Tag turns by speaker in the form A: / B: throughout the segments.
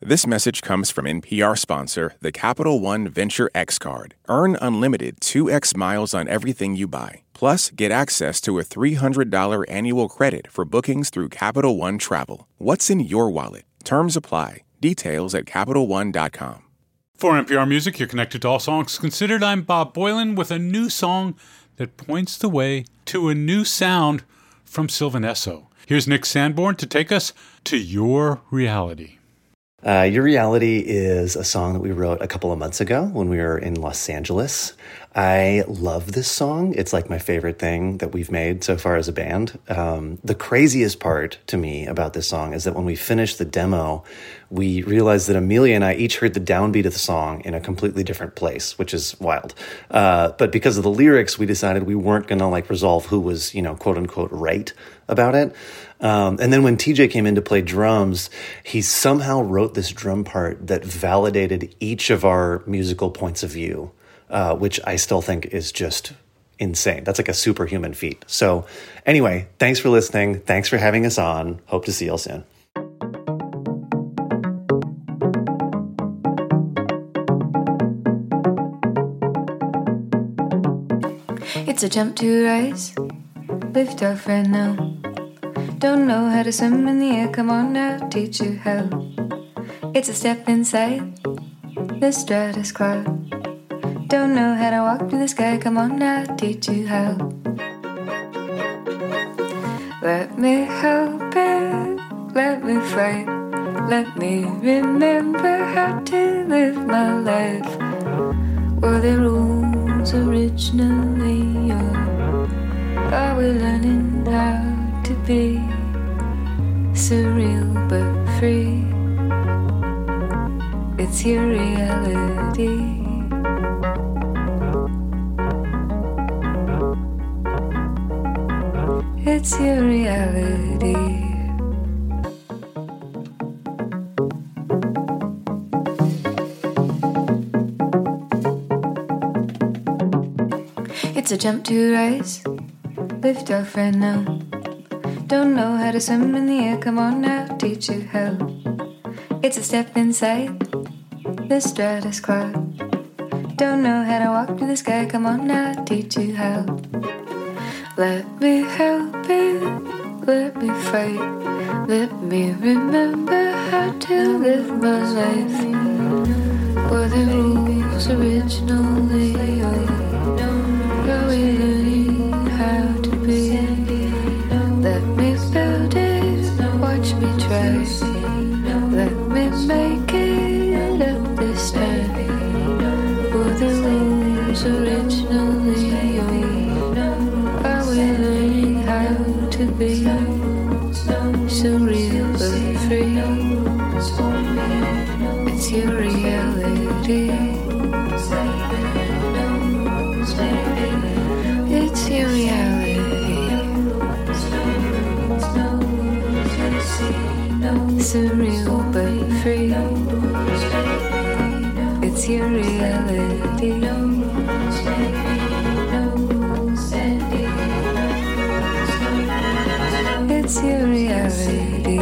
A: This message comes from NPR sponsor, the Capital One Venture X Card. Earn unlimited 2x miles on everything you buy. Plus, get access to a $300 annual credit for bookings through Capital One Travel. What's in your wallet? Terms apply. Details at CapitalOne.com.
B: For NPR Music, you're connected to All Songs Considered. I'm Bob Boilen with a new song that points the way to a new sound from Sylvan Esso. Here's Nick Sanborn to take us to Your Reality.
C: Your Reality is a song that we wrote a couple of months ago when we were in Los Angeles. I love this song. It's like my favorite thing that we've made so far as a band. The craziest part to me about this song is that when we finished the demo, we realized that Amelia and I each heard the downbeat of the song in a completely different place, which is wild. But because of the lyrics, we decided we weren't going to resolve who was, quote unquote, right about it. And then when TJ came in to play drums, he somehow wrote this drum part that validated each of our musical points of view, which I still think is just insane. That's like a superhuman feat. So anyway, thanks for listening. Thanks for having us on. Hope to see you all soon.
D: It's a jump to rise, lift off right now. Don't know how to swim in the air, come on now, teach you how. It's a step inside the stratus cloud. Don't know how to walk through the sky, come on now, teach you how. Let me help it, let me fight, let me remember how to live my life. Were the rules originally, or are we learning how to be surreal but free? It's your reality. It's your reality. It's a jump to rise, lift off right now. Don't know how to swim in the air, come on now, teach you how. It's a step inside the stratus cloud. Don't know how to walk through the sky, come on now, teach you how. Let me help it, let me fight, let me remember how to live my life. Were the rules originally, or are we learning how to be? Let me build it, watch me try. Let me make it up this time. Were the rules originally, or are we learning how to be surreal but free? It's your reality. It's your reality. Surreal but free. It's your reality. It's your reality.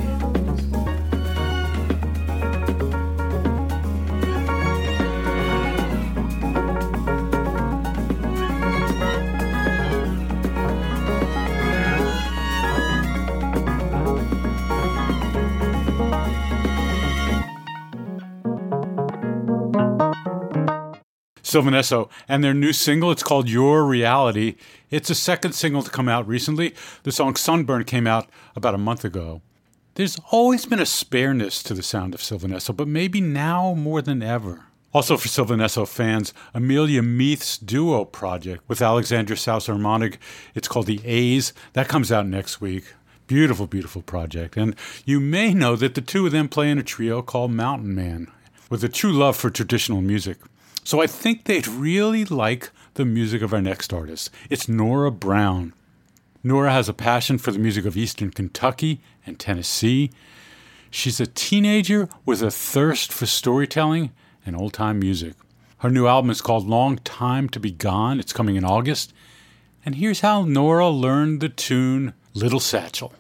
B: Sylvan Esso and their new single, it's called Your Reality. It's the second single to come out recently. The song Sunburn came out about a month ago. There's always been a spareness to the sound of Sylvan Esso, but maybe now more than ever. Also for Sylvan Esso fans, Amelia Meath's duo project with Alexandra Sauce-Armanig, it's called The A's. That comes out next week. Beautiful, beautiful project. And you may know that the two of them play in a trio called Mountain Man, with a true love for traditional music. So I think they'd really like the music of our next artist. It's Nora Brown. Nora has a passion for the music of Eastern Kentucky and Tennessee. She's a teenager with a thirst for storytelling and old-time music. Her new album is called Long Time to Be Gone. It's coming in August. And here's how Nora learned the tune Little Satchel.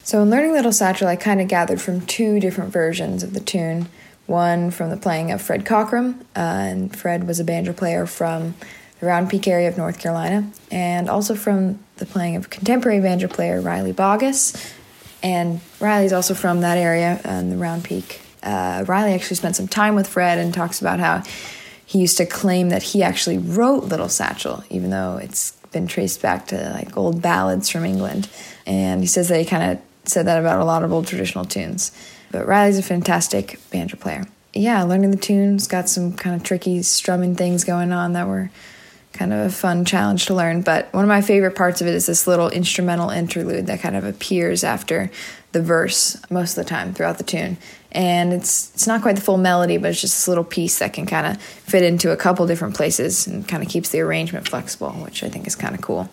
D: So in learning Little Satchel, I kind of gathered from two different versions of the tune. One from the playing of Fred Cockram, and Fred was a banjo player from the Round Peak area of North Carolina, and also from the playing of contemporary banjo player Riley Bogus. And Riley's also from that area in the Round Peak. Riley actually spent some time with Fred and talks about how he used to claim that he actually wrote Little Satchel, even though it's been traced back to like old ballads from England. And he says that he kind of said that about a lot of old traditional tunes. But Riley's a fantastic banjo player. Yeah, learning the tunes, got some kind of tricky strumming things going on that were kind of a fun challenge to learn. But one of my favorite parts of it is this little instrumental interlude that kind of appears after the verse most of the time throughout the tune. And it's not quite the full melody, but it's just this little piece that can kind of fit into a couple different places and kind of keeps the arrangement flexible, which I think is kind of cool.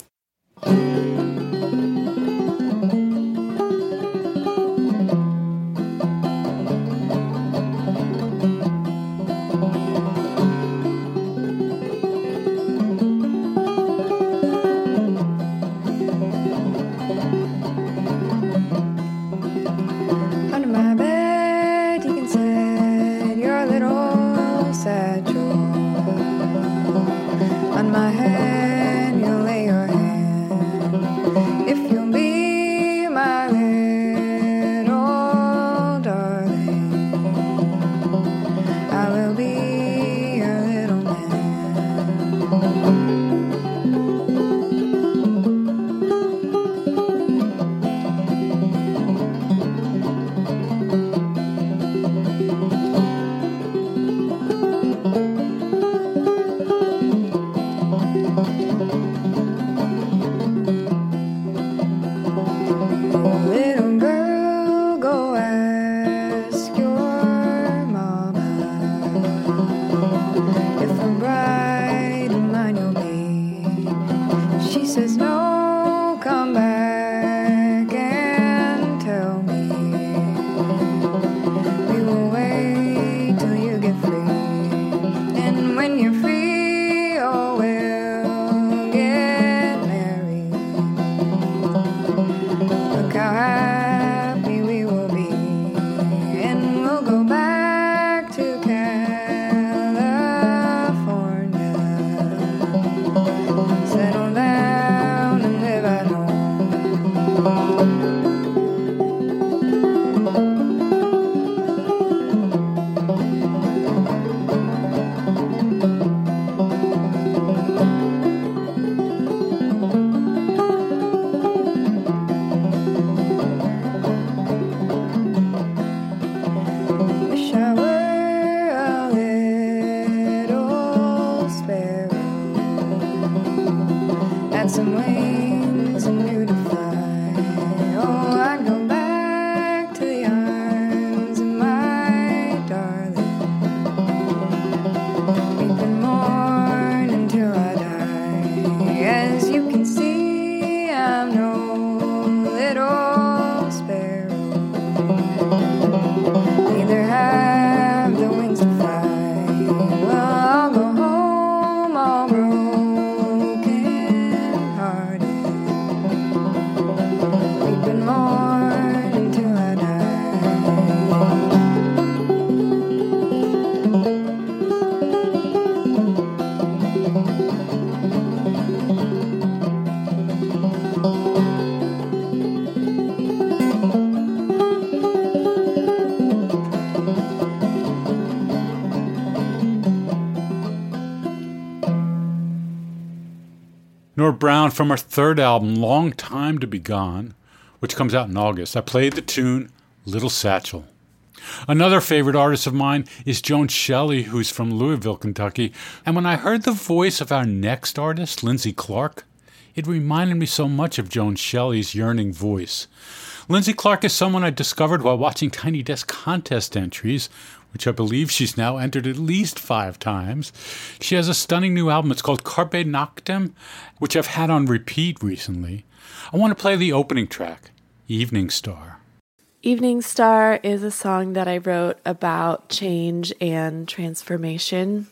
B: Nora Brown from her third album, Long Time to Be Gone, which comes out in August. I played the tune Little Satchel. Another favorite artist of mine is Joan Shelley, who's from Louisville, Kentucky. And when I heard the voice of our next artist, Lindsay Clark, it reminded me so much of Joan Shelley's yearning voice. Lindsay Clark is someone I discovered while watching Tiny Desk contest entries, which I believe she's now entered at least 5 times. She has a stunning new album. It's called Carpe Noctem, which I've had on repeat recently. I want to play the opening track, Evening Star.
E: Evening Star is a song that I wrote about change and transformation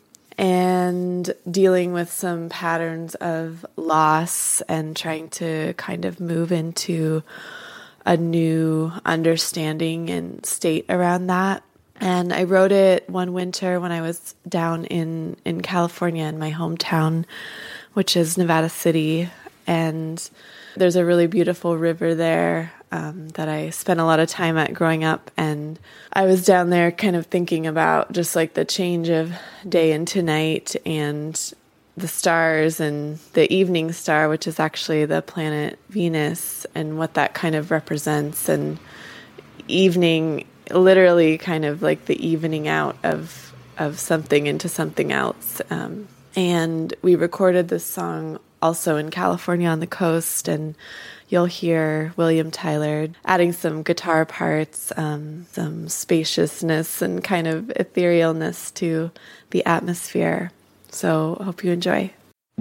E: and dealing with some patterns of loss and trying to kind of move into a new understanding and state around that. And I wrote it one winter when I was down in California, in my hometown, which is Nevada City. And there's a really beautiful river there that I spent a lot of time at growing up. And I was down there kind of thinking about just like the change of day into night and the stars and the evening star, which is actually the planet Venus, and what that kind of represents. And evening, literally kind of like the evening out of something into something else. And we recorded this song also in California on the coast, and you'll hear William Tyler adding some guitar parts, some spaciousness and kind of etherealness to the atmosphere. So I hope you enjoy.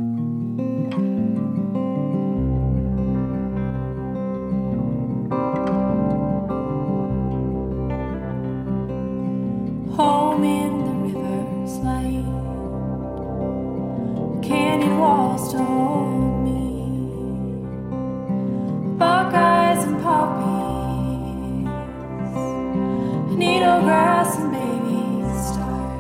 F: Home in the river's light, canyon walls to hold me, buckeyes and poppies, needle grass and baby stars.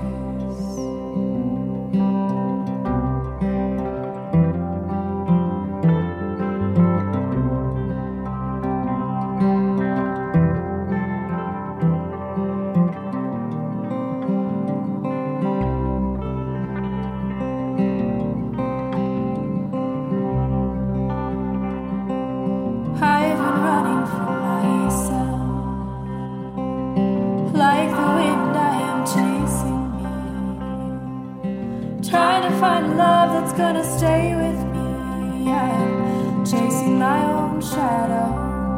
F: I've been running from myself, like the wind I am chasing me, trying to find a love that's gonna stay with me. I'm chasing my own shadow.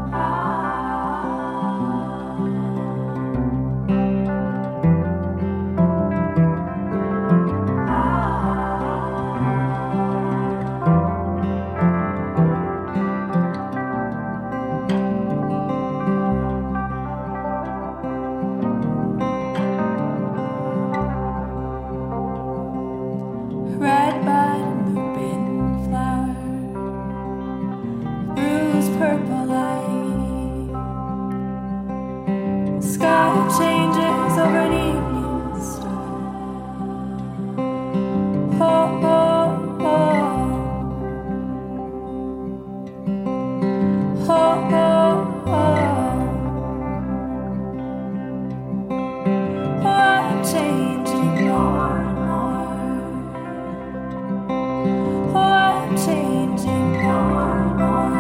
F: Red bud and lupin flower, bruised purple light. Sky changes over an evening star. Oh, oh, oh. Oh, oh, oh. Oh, I'm changing more and more. Oh, I'm changing more and more.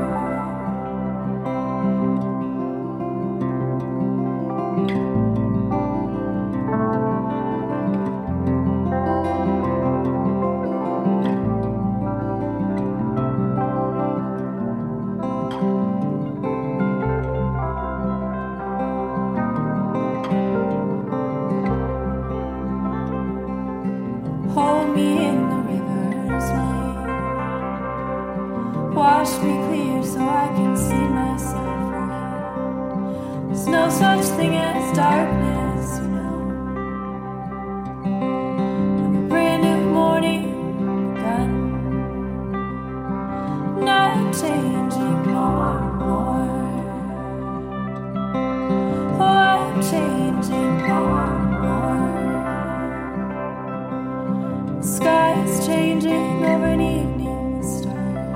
F: Hold me in the river's light, wash me clear so I can see myself right. There's no such thing as darkness, you know. And a brand new morning begun. Now I'm changing more and more. Oh, I'm changing more and more. Sky is changing over an evening star.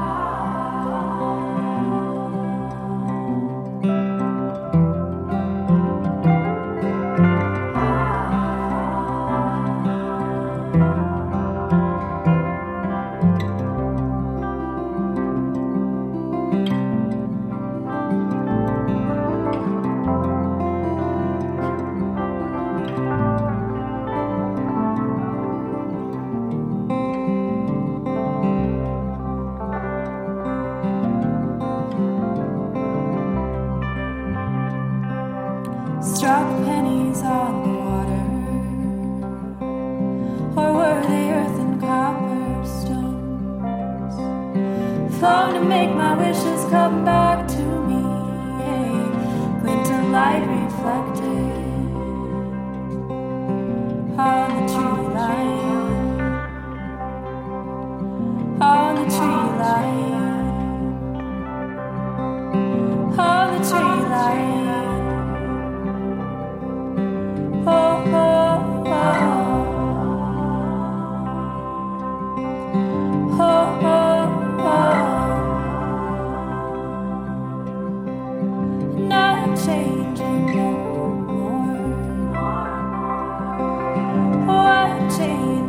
F: Struck pennies on the water, or were they earth and copper stones? Flown to make my wishes come back to me, a glint of light reflected on the tree line, on the tree line, on the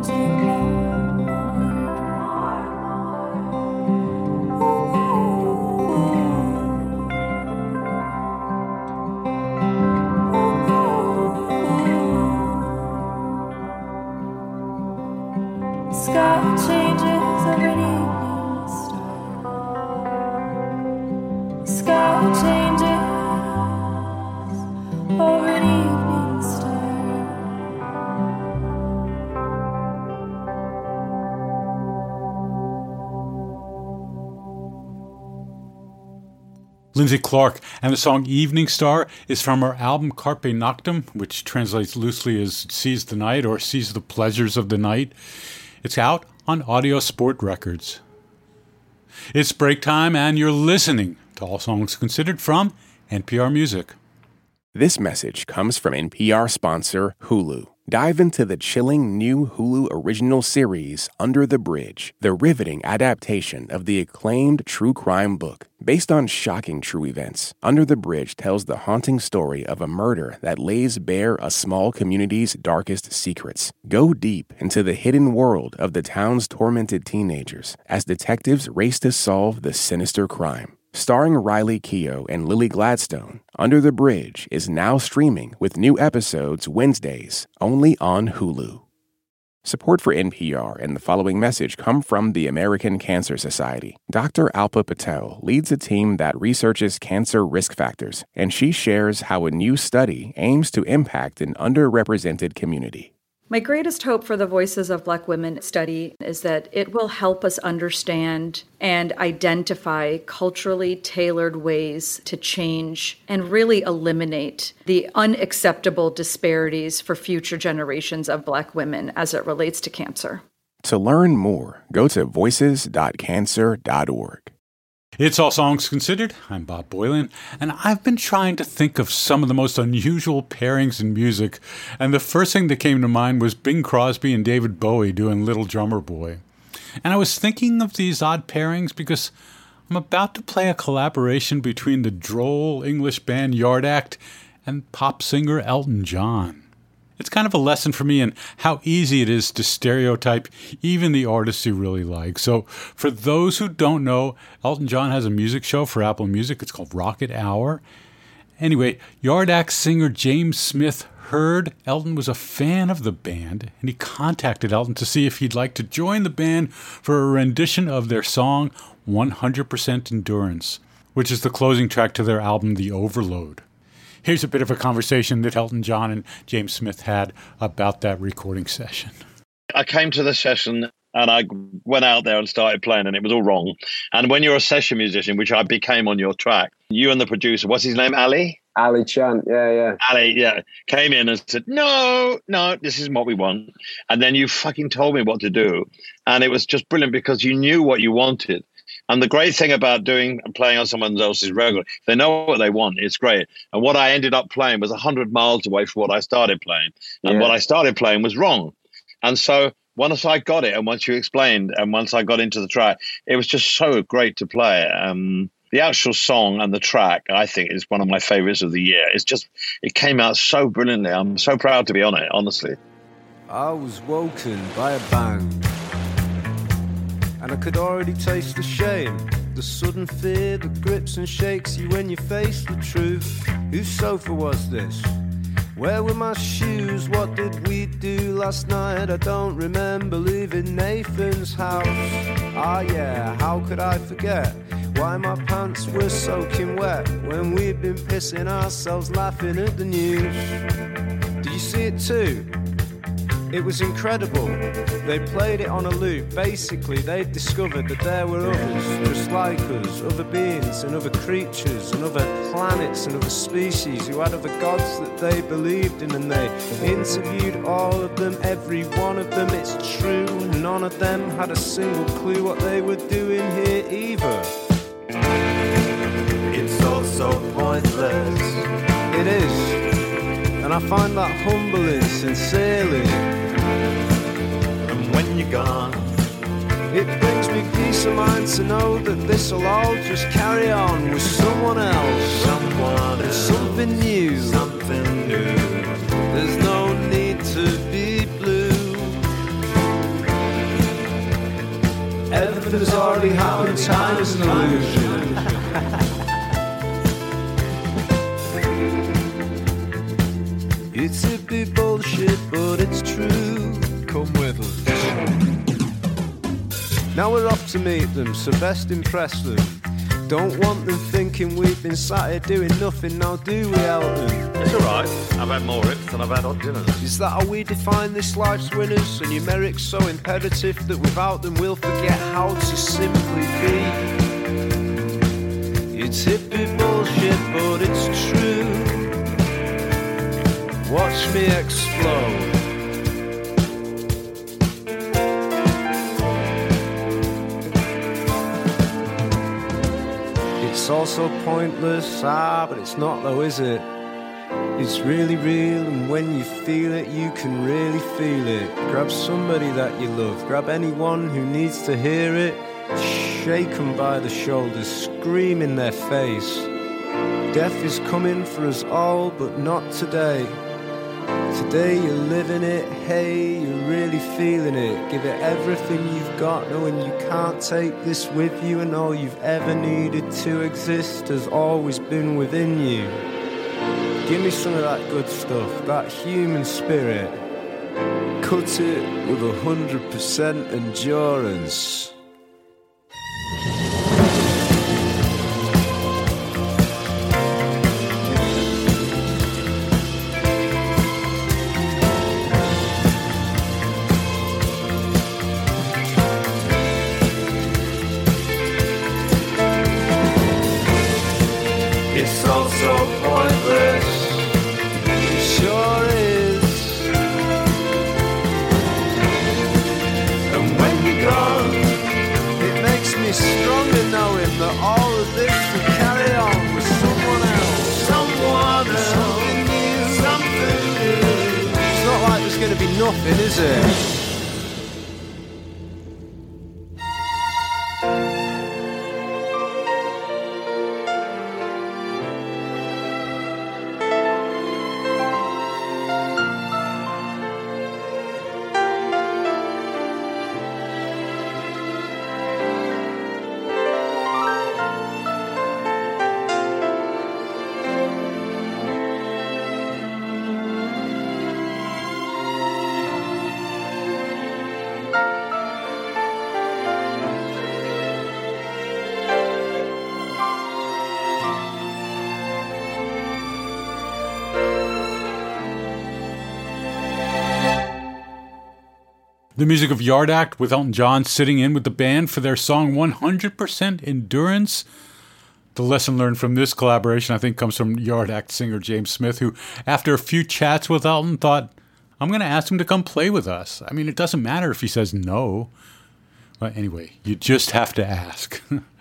B: Lindsay Clark, and the song Evening Star is from her album Carpe Noctem, which translates loosely as Seize the Night or Seize the Pleasures of the Night. It's out on Audio Sport Records. It's break time, and you're listening to All Songs Considered from NPR Music.
A: This message comes from NPR sponsor Hulu. Dive into the chilling new Hulu original series, Under the Bridge, the riveting adaptation of the acclaimed true crime book. Based on shocking true events, Under the Bridge tells the haunting story of a murder that lays bare a small community's darkest secrets. Go deep into the hidden world of the town's tormented teenagers as detectives race to solve the sinister crime. Starring Riley Keough and Lily Gladstone, Under the Bridge is now streaming with new episodes Wednesdays, only on Hulu. Support for NPR and the following message come from the American Cancer Society. Dr. Alpa Patel leads a team that researches cancer risk factors, and she shares how a new study aims to impact an underrepresented community.
G: My greatest hope for the Voices of Black Women study is that it will help us understand and identify culturally tailored ways to change and really eliminate the unacceptable disparities for future generations of Black women as it relates to cancer.
A: To learn more, go to voices.cancer.org.
B: It's All Songs Considered. I'm Bob Boilen, and I've been trying to think of some of the most unusual pairings in music, and the first thing that came to mind was Bing Crosby and David Bowie doing Little Drummer Boy. And I was thinking of these odd pairings because I'm about to play a collaboration between the droll English band Yard Act and pop singer Elton John. It's kind of a lesson for me in how easy it is to stereotype even the artists you really like. So for those who don't know, Elton John has a music show for Apple Music. It's called Rocket Hour. Anyway, Yard Act singer James Smith heard Elton was a fan of the band, and he contacted Elton to see if he'd like to join the band for a rendition of their song 100% Endurance, which is the closing track to their album The Overload. Here's a bit of a conversation that Elton John and James Smith had about that recording session.
H: I came to the session and I went out there and started playing, and it was all wrong. And when you're a session musician, which I became on your track, you and the producer, what's his name, Ali?
I: Ali Chant, yeah.
H: Ali, yeah, came in and said, no, this is what we want. And then you fucking told me what to do. And it was just brilliant because you knew what you wanted. And the great thing about playing on someone else's record, they know what they want. It's great. And what I ended up playing was 100 miles away from what I started playing. And what I started playing was wrong. And so once I got it, and once you explained, and once I got into the track, it was just so great to play. The actual song and the track, I think, is one of my favorites of the year. It came out so brilliantly. I'm so proud to be on it, honestly.
J: I was woken by a bang, and I could already taste the shame, the sudden fear that grips and shakes you when you face the truth. Whose sofa was this? Where were my shoes? What did we do last night? I don't remember leaving Nathan's house. Ah yeah, how could I forget why my pants were soaking wet when we'd been pissing ourselves laughing at the news? Do you see it too? It was incredible. They played it on a loop. Basically, they'd discovered that there were others just like us, other beings and other creatures and other planets and other species who had other gods that they believed in, and they interviewed all of them, every one of them. It's true, none of them had a single clue what they were doing here either. It's all so pointless. It is. And I find that humbling, sincerely. And when you're gone, it brings me peace of mind to know that this'll all just carry on with someone else. Something new. There's no need to be blue. funny how time is an illusion. It's hippie bullshit, but it's true. Come with us. Now we're off to meet them, so best impress them. Don't want them thinking we've been sat here doing nothing, now do we, Elton?
H: It's alright, I've had more rips than I've had hot dinners.
J: Is that how we define this life's winners? And numerics so imperative that without them we'll forget how to simply be. It's hippie bullshit, but it's true. Watch me explode. It's all so pointless, but it's not though, is it? It's really real, and when you feel it, you can really feel it. Grab somebody that you love, grab anyone who needs to hear it. Shake them by the shoulders, scream in their face. Death is coming for us all, but not today. Today you're living it, hey, you're really feeling it. Give it everything you've got, knowing you can't take this with you, and all you've ever needed to exist has always been within you. Give me some of that good stuff, that human spirit. Cut it with 100% endurance. It's all so pointless, it sure is. And when you're gone, it makes me stronger knowing that all of this will carry on with someone else. Someone else, something new, something new. It's not like there's going to be nothing, is it?
B: The music of Yard Act with Elton John sitting in with the band for their song 100% Endurance. The lesson learned from this collaboration, I think, comes from Yard Act singer James Smith, who, after a few chats with Elton, thought, I'm going to ask him to come play with us. I mean, it doesn't matter if he says no. But anyway, you just have to ask.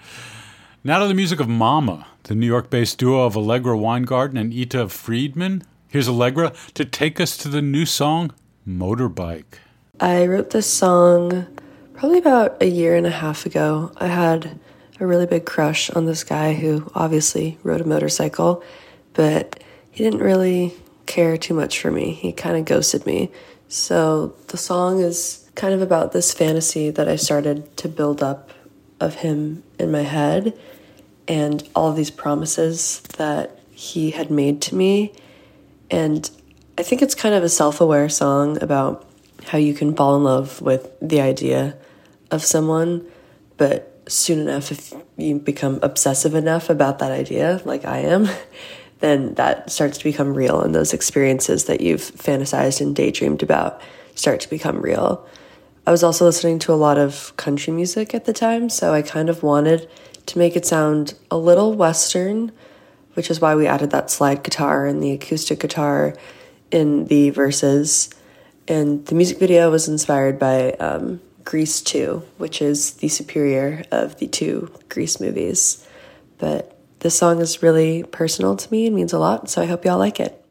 B: Now to the music of Mama, the New York-based duo of Allegra Weingarten and Ita Friedman. Here's Allegra to take us to the new song, Motorbike.
E: I wrote this song probably about a year and a half ago. I had a really big crush on this guy who obviously rode a motorcycle, but he didn't really care too much for me. He kind of ghosted me. So the song is kind of about this fantasy that I started to build up of him in my head and all of these promises that he had made to me. And I think it's kind of a self-aware song about how you can fall in love with the idea of someone, but soon enough, if you become obsessive enough about that idea, like I am, then that starts to become real, and those experiences that you've fantasized and daydreamed about start to become real. I was also listening to a lot of country music at the time, so I kind of wanted to make it sound a little Western, which is why we added that slide guitar and the acoustic guitar in the verses. And the music video was inspired by Grease 2, which is the superior of the two Grease movies. But this song is really personal to me and means a lot, so I hope y'all like it.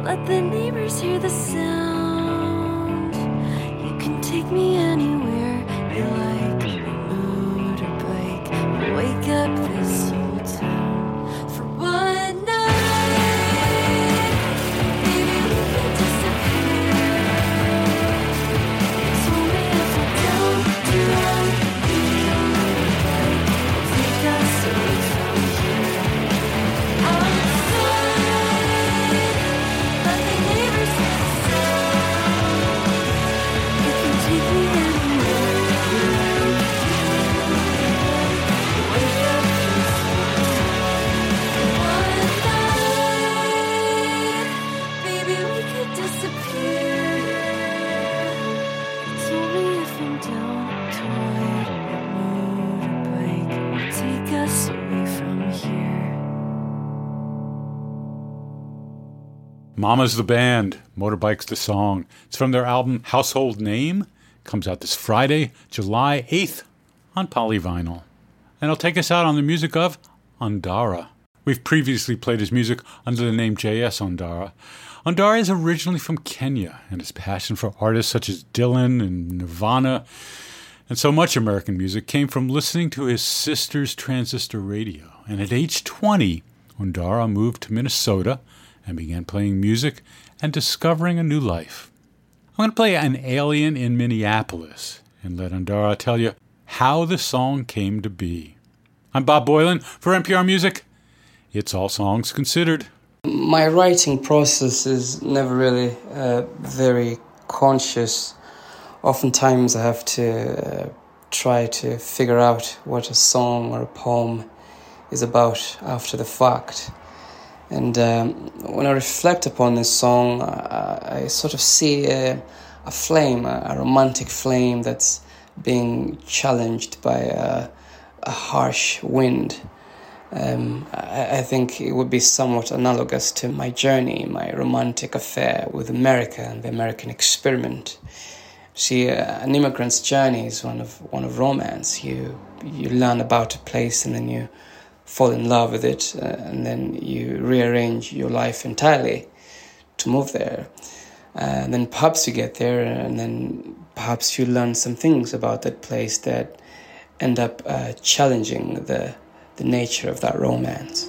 F: Let the neighbors hear the sound. You can take me anywhere you like, motorbike, wake up this whole town for one night. Maybe we could disappear. You told me if I don't run, you'll take us away from here.
B: Mama's the band, Motorbike's the song. It's from their album Household Name. Comes out this Friday, July 8th on polyvinyl. And it'll take us out on the music of Ondara. We've previously played his music under the name J.S. Ondara. Ondara is originally from Kenya, and his passion for artists such as Dylan and Nirvana and so much American music came from listening to his sister's transistor radio. And at age 20, Ondara moved to Minnesota and began playing music and discovering a new life. I'm going to play An Alien in Minneapolis and let Ondara tell you how the song came to be. I'm Bob Boilen for NPR Music. It's All Songs Considered.
I: My writing process is never really very conscious. Oftentimes I have to try to figure out what a song or a poem is about after the fact. And when I reflect upon this song, I sort of see a flame, a romantic flame that's being challenged by a harsh wind. I think it would be somewhat analogous to my journey, my romantic affair with America and the American experiment. See, an immigrant's journey is one of romance. You learn about a place and then you fall in love with it, and then you rearrange your life entirely to move there. And then perhaps you get there, and then perhaps you learn some things about that place that end up challenging the nature of that romance.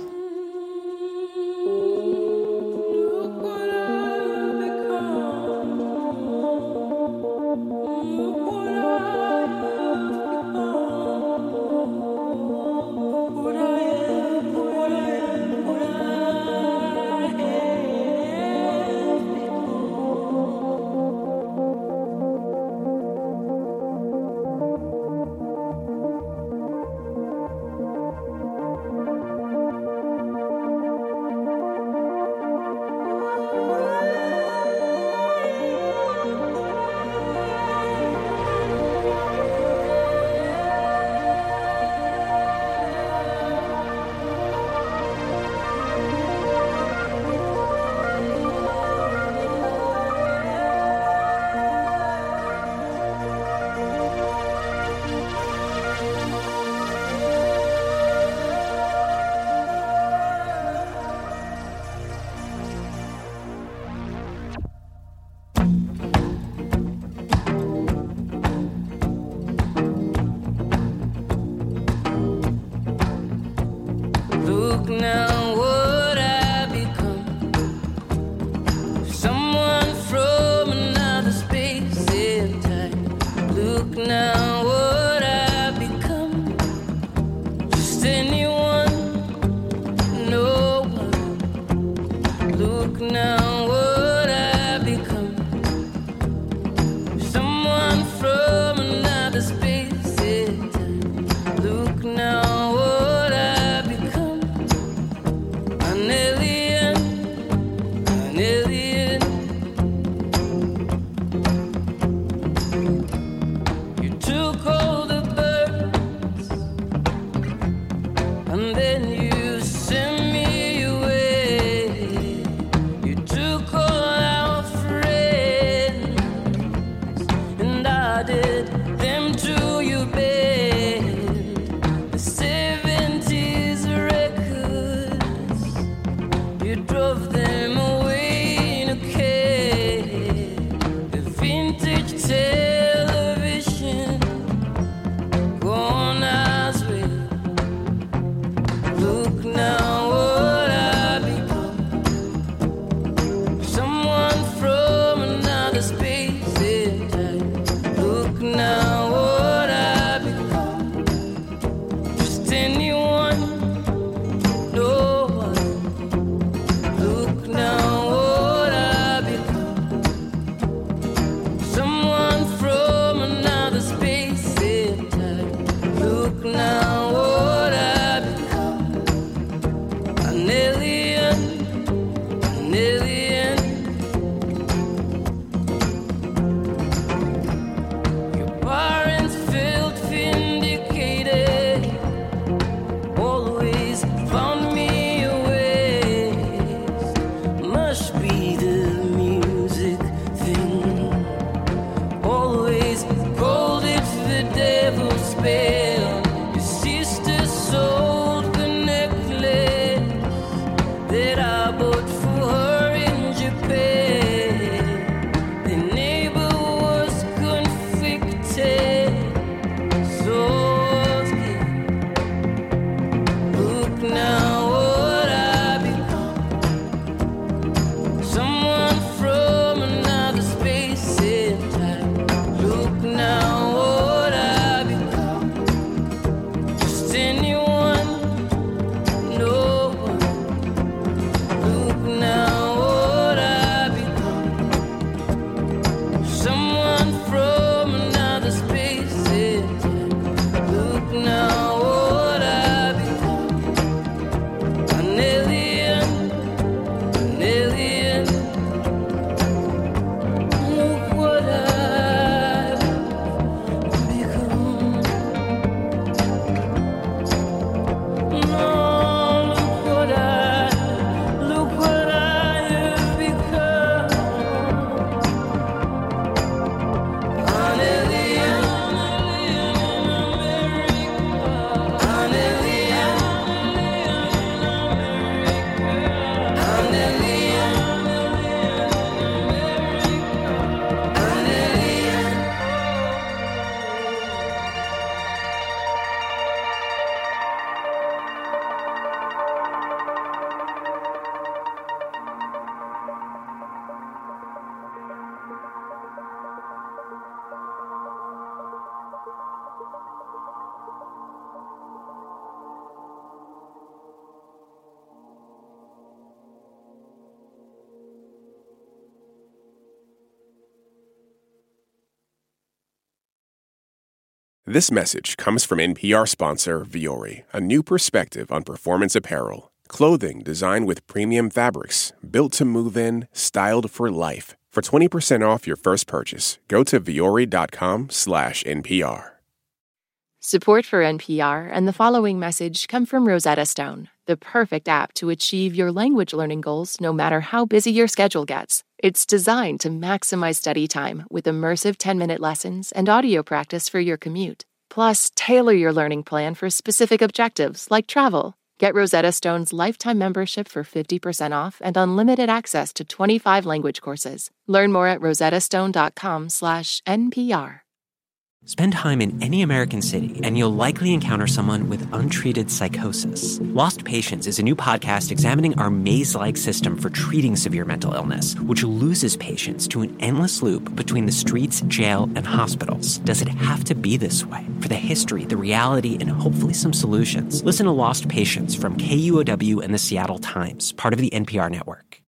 A: This message comes from NPR sponsor Vuori, a new perspective on performance apparel. Clothing designed with premium fabrics, built to move in, styled for life. For 20% off your first purchase, go to vuori.com/NPR.
K: Support for NPR and the following message come from Rosetta Stone, the perfect app to achieve your language learning goals no matter how busy your schedule gets. It's designed to maximize study time with immersive 10-minute lessons and audio practice for your commute. Plus, tailor your learning plan for specific objectives like travel. Get Rosetta Stone's lifetime membership for 50% off and unlimited access to 25 language courses. Learn more at rosettastone.com/NPR.
L: Spend time in any American city, and you'll likely encounter someone with untreated psychosis. Lost Patients is a new podcast examining our maze-like system for treating severe mental illness, which loses patients to an endless loop between the streets, jail, and hospitals. Does it have to be this way? For the history, the reality, and hopefully some solutions, listen to Lost Patients from KUOW and the Seattle Times, part of the NPR network.